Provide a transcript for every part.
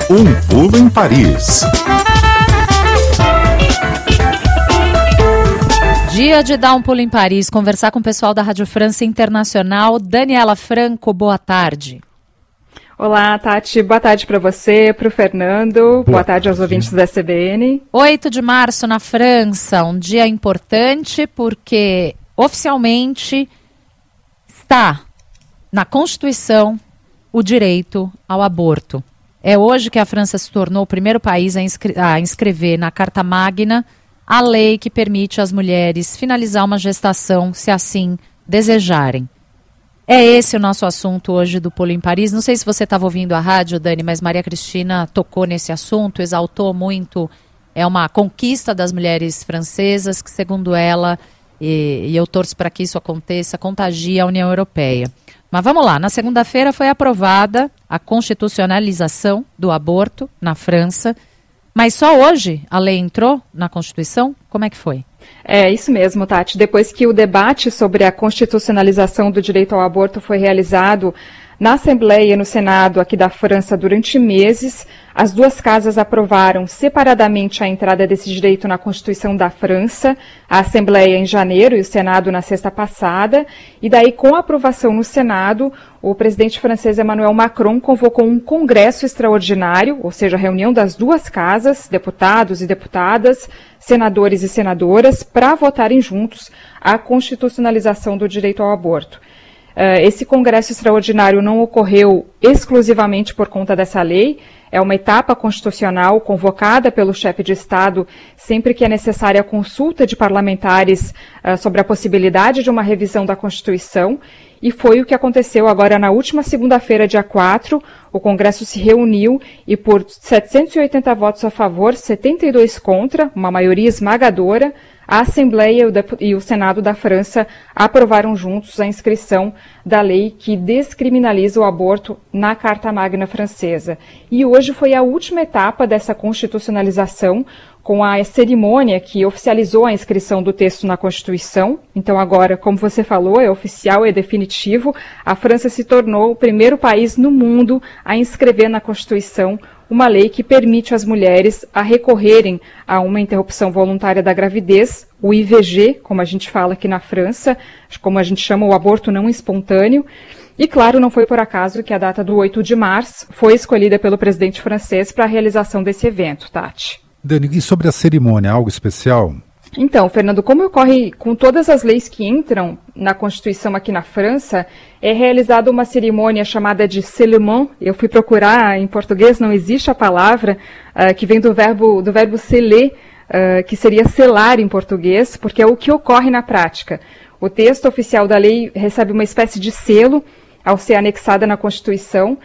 Um pulo em Paris. Dia de dar um pulo em Paris, conversar com o pessoal da Rádio França Internacional. Daniela Franco, boa tarde. Olá, Tati. Boa tarde para você, para o Fernando. Boa tarde aos ouvintes da CBN. 8 de março na França, um dia importante porque oficialmente está na Constituição o direito ao aborto. É hoje que a França se tornou o primeiro país a inscrever na Carta Magna a lei que permite às mulheres finalizar uma gestação se assim desejarem. É esse o nosso assunto hoje do Pulo em Paris. Não sei se você estava ouvindo a rádio, Dani, mas Maria Cristina tocou nesse assunto, exaltou muito. É uma conquista das mulheres francesas que, segundo ela, e eu torço para que isso aconteça, contagia a União Europeia. Mas vamos lá, na segunda-feira foi aprovada a constitucionalização do aborto na França, mas só hoje a lei entrou na Constituição? Como é que foi? É isso mesmo, Tati. Depois que o debate sobre a constitucionalização do direito ao aborto foi realizado na Assembleia e no Senado aqui da França durante meses, as duas casas aprovaram separadamente a entrada desse direito na Constituição da França, a Assembleia em janeiro e o Senado na sexta passada, e daí com a aprovação no Senado, o presidente francês Emmanuel Macron convocou um congresso extraordinário, ou seja, a reunião das duas casas, deputados e deputadas, senadores e senadoras, para votarem juntos a constitucionalização do direito ao aborto. Esse congresso extraordinário não ocorreu exclusivamente por conta dessa lei, é uma etapa constitucional convocada pelo chefe de Estado sempre que é necessária a consulta de parlamentares sobre a possibilidade de uma revisão da Constituição, e foi o que aconteceu agora na última segunda-feira, dia 4, o Congresso se reuniu e por 780 votos a favor, 72 contra, uma maioria esmagadora, a Assembleia e o Senado da França aprovaram juntos a inscrição da lei que descriminaliza o aborto na Carta Magna francesa. E hoje foi a última etapa dessa constitucionalização, com a cerimônia que oficializou a inscrição do texto na Constituição. Então agora, como você falou, é oficial, é definitivo. A França se tornou o primeiro país no mundo a inscrever na Constituição uma lei que permite às mulheres a recorrerem a uma interrupção voluntária da gravidez, o IVG, como a gente fala aqui na França, como a gente chama o aborto não espontâneo. E claro, não foi por acaso que a data do 8 de março foi escolhida pelo presidente francês para a realização desse evento, Tati. Dani, e sobre a cerimônia, algo especial? Então, Fernando, como ocorre com todas as leis que entram na Constituição aqui na França, é realizada uma cerimônia chamada de scellement. Eu fui procurar, em português não existe a palavra, que vem do verbo sceller, que seria selar em português, porque é o que ocorre na prática. O texto oficial da lei recebe uma espécie de selo ao ser anexada na Constituição,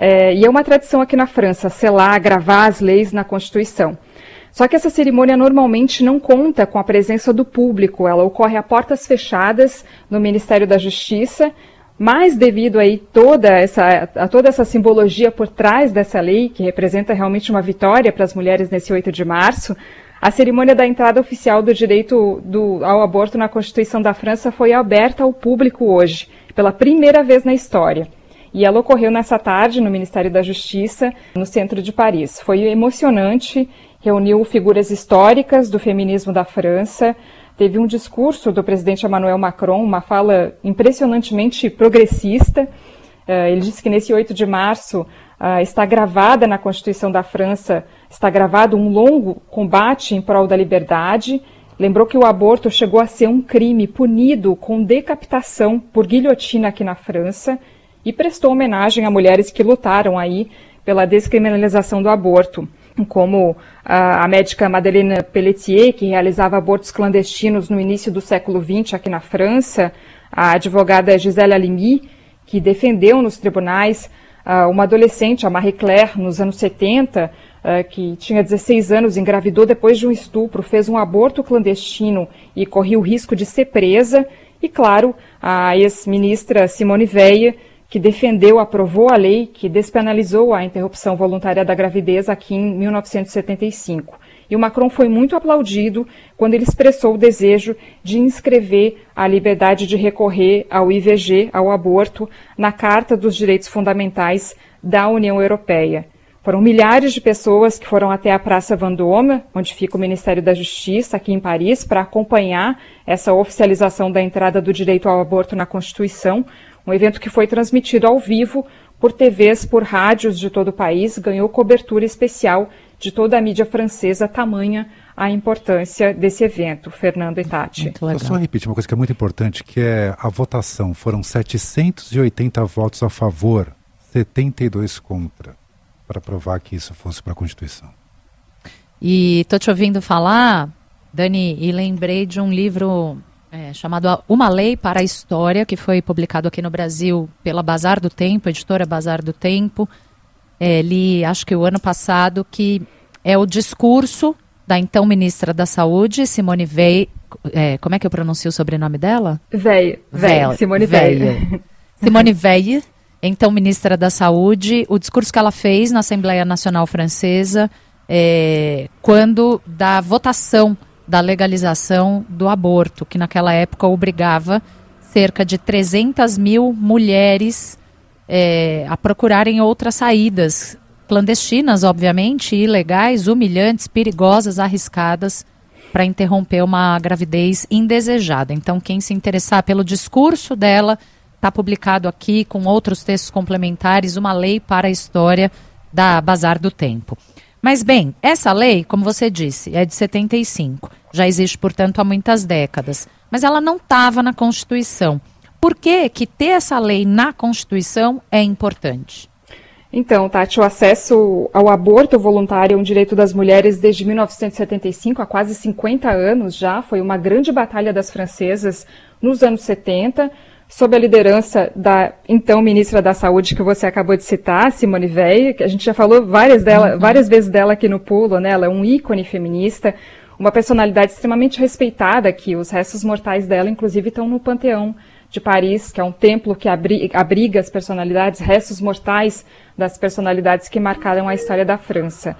e é uma tradição aqui na França, selar, gravar as leis na Constituição. Só que essa cerimônia normalmente não conta com a presença do público, ela ocorre a portas fechadas no Ministério da Justiça, mas devido aí toda essa simbologia por trás dessa lei, que representa realmente uma vitória para as mulheres nesse 8 de março, a cerimônia da entrada oficial do direito ao aborto na Constituição da França foi aberta ao público hoje, pela primeira vez na história. E ela ocorreu nessa tarde no Ministério da Justiça, no centro de Paris. Foi emocionante, reuniu figuras históricas do feminismo da França, teve um discurso do presidente Emmanuel Macron, uma fala impressionantemente progressista. Ele disse que nesse 8 de março está gravada na Constituição da França, está gravado um longo combate em prol da liberdade. Lembrou que o aborto chegou a ser um crime punido com decapitação por guilhotina aqui na França e prestou homenagem a mulheres que lutaram aí pela descriminalização do aborto, como a médica Madeleine Pelletier, que realizava abortos clandestinos no início do século XX aqui na França, a advogada Gisèle Halimi, que defendeu nos tribunais uma adolescente, a Marie Claire, nos anos 70, que tinha 16 anos, engravidou depois de um estupro, fez um aborto clandestino e corria o risco de ser presa. E, claro, a ex-ministra Simone Veil, que defendeu, aprovou a lei que despenalizou a interrupção voluntária da gravidez aqui em 1975. E o Macron foi muito aplaudido quando ele expressou o desejo de inscrever a liberdade de recorrer ao IVG, ao aborto, na Carta dos Direitos Fundamentais da União Europeia. Foram milhares de pessoas que foram até a Praça Vendôme, onde fica o Ministério da Justiça, aqui em Paris, para acompanhar essa oficialização da entrada do direito ao aborto na Constituição, um evento que foi transmitido ao vivo por TVs, por rádios de todo o país, ganhou cobertura especial de toda a mídia francesa, tamanha a importância desse evento. Fernando e Tati. Eu só repetir uma coisa que é muito importante, que é a votação. Foram 780 votos a favor, 72 contra, para provar que isso fosse para a Constituição. E estou te ouvindo falar, Dani, e lembrei de um livro chamado Uma Lei para a História, que foi publicado aqui no Brasil pela Bazar do Tempo, editora Bazar do Tempo. Li, acho que o ano passado, que é o discurso da então ministra da Saúde, Simone Veil. Como é que eu pronuncio o sobrenome dela? Veil. Simone Veil. Simone Veil, então ministra da Saúde, o discurso que ela fez na Assembleia Nacional Francesa, quando da votação da legalização do aborto, que naquela época obrigava cerca de 300 mil mulheres a procurarem outras saídas, clandestinas, obviamente, ilegais, humilhantes, perigosas, arriscadas, para interromper uma gravidez indesejada. Então, quem se interessar pelo discurso dela, está publicado aqui com outros textos complementares, Uma Lei para a História, da Bazar do Tempo. Mas, bem, essa lei, como você disse, é de 75. Já existe, portanto, há muitas décadas. Mas ela não estava na Constituição. Por que ter essa lei na Constituição é importante? Então, Tati, o acesso ao aborto voluntário é um direito das mulheres desde 1975, há quase 50 anos já. Foi uma grande batalha das francesas nos anos 70, sob a liderança da então ministra da Saúde, que você acabou de citar, Simone Veil, que a gente já falou várias vezes dela aqui no Pulo, né? Ela é um ícone feminista, uma personalidade extremamente respeitada aqui. Os restos mortais dela, inclusive, estão no Panteão de Paris, que é um templo que abriga as personalidades, restos mortais das personalidades que marcaram a história da França.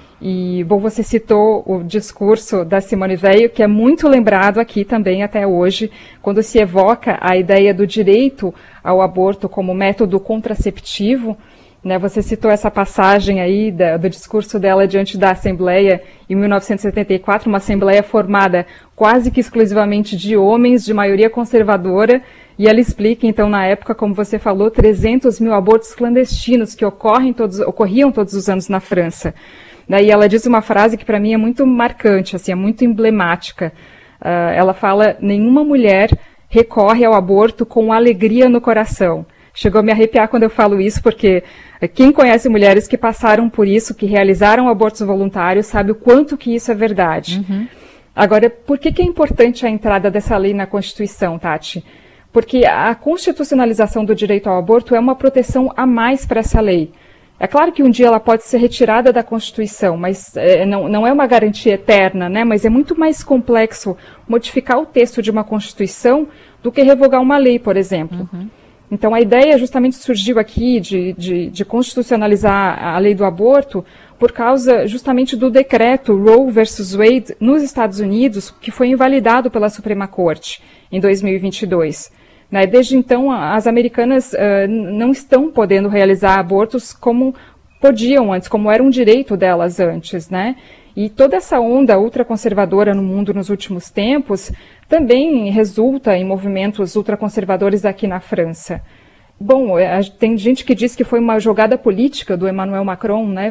E, bom, você citou o discurso da Simone Veil, que é muito lembrado aqui também até hoje, quando se evoca a ideia do direito ao aborto como método contraceptivo, né? Você citou essa passagem aí do discurso dela diante da Assembleia em 1974, uma Assembleia formada quase que exclusivamente de homens de maioria conservadora, e ela explica, então, na época, como você falou, 300 mil abortos clandestinos que ocorriam todos os anos na França. Daí ela diz uma frase que para mim é muito marcante, assim, é muito emblemática. Ela fala: nenhuma mulher recorre ao aborto com alegria no coração. Chegou a me arrepiar quando eu falo isso, porque quem conhece mulheres que passaram por isso, que realizaram abortos voluntários, sabe o quanto que isso é verdade. Uhum. Agora, por que é importante a entrada dessa lei na Constituição, Tati? Porque a constitucionalização do direito ao aborto é uma proteção a mais para essa lei. É claro que um dia ela pode ser retirada da Constituição, mas não é uma garantia eterna, né? Mas é muito mais complexo modificar o texto de uma Constituição do que revogar uma lei, por exemplo. Uhum. Então a ideia justamente surgiu aqui de constitucionalizar a lei do aborto por causa justamente do decreto Roe versus Wade nos Estados Unidos, que foi invalidado pela Suprema Corte em 2022. Desde então, as americanas não estão podendo realizar abortos como podiam antes, como era um direito delas antes, né? E toda essa onda ultraconservadora no mundo nos últimos tempos também resulta em movimentos ultraconservadores aqui na França. Bom, tem gente que diz que foi uma jogada política do Emmanuel Macron, né,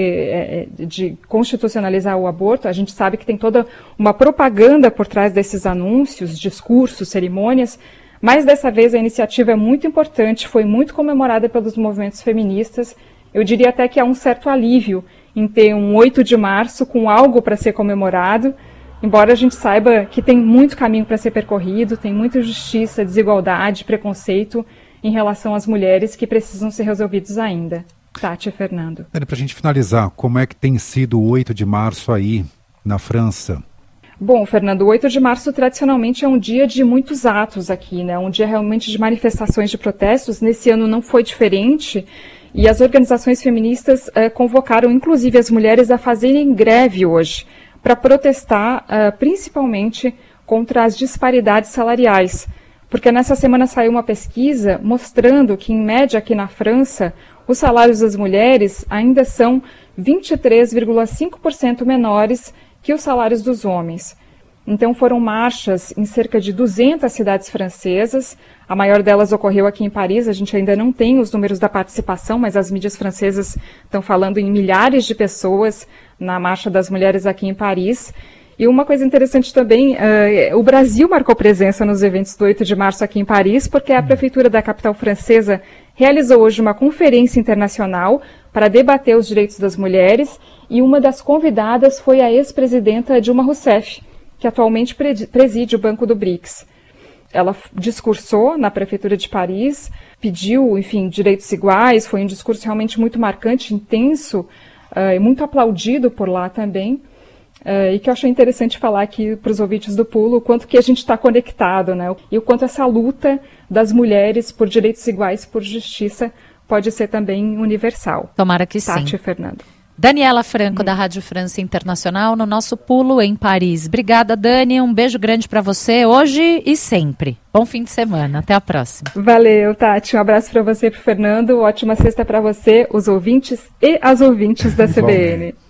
de constitucionalizar o aborto. A gente sabe que tem toda uma propaganda por trás desses anúncios, discursos, cerimônias, mas dessa vez a iniciativa é muito importante, foi muito comemorada pelos movimentos feministas. Eu diria até que há um certo alívio em ter um 8 de março com algo para ser comemorado, embora a gente saiba que tem muito caminho para ser percorrido, tem muita injustiça, desigualdade, preconceito em relação às mulheres que precisam ser resolvidos ainda. Tati e Fernando. Para a gente finalizar, como é que tem sido o 8 de março aí na França? Bom, Fernando, o 8 de março tradicionalmente é um dia de muitos atos aqui, né? Um dia realmente de manifestações, de protestos. Nesse ano não foi diferente e as organizações feministas convocaram inclusive as mulheres a fazerem greve hoje para protestar principalmente contra as disparidades salariais. Porque nessa semana saiu uma pesquisa mostrando que, em média, aqui na França, os salários das mulheres ainda são 23,5% menores que os salários dos homens. Então foram marchas em cerca de 200 cidades francesas, a maior delas ocorreu aqui em Paris, a gente ainda não tem os números da participação, mas as mídias francesas estão falando em milhares de pessoas na Marcha das Mulheres aqui em Paris. E uma coisa interessante também, o Brasil marcou presença nos eventos do 8 de março aqui em Paris, porque a prefeitura da capital francesa realizou hoje uma conferência internacional para debater os direitos das mulheres, e uma das convidadas foi a ex-presidenta Dilma Rousseff, que atualmente preside o Banco do BRICS. Ela discursou na prefeitura de Paris, pediu, enfim, direitos iguais, foi um discurso realmente muito marcante, intenso, e muito aplaudido por lá também, e que eu achei interessante falar aqui para os ouvintes do Pulo, o quanto que a gente está conectado, né? E o quanto essa luta das mulheres por direitos iguais, por justiça, pode ser também universal. Tomara que sim. Tati e Fernando. Daniela Franco, da Rádio França Internacional, no nosso Pulo em Paris. Obrigada, Dani. Um beijo grande para você hoje e sempre. Bom fim de semana. Até a próxima. Valeu, Tati. Um abraço para você e para o Fernando. Ótima sexta para você, os ouvintes e as ouvintes da CBN.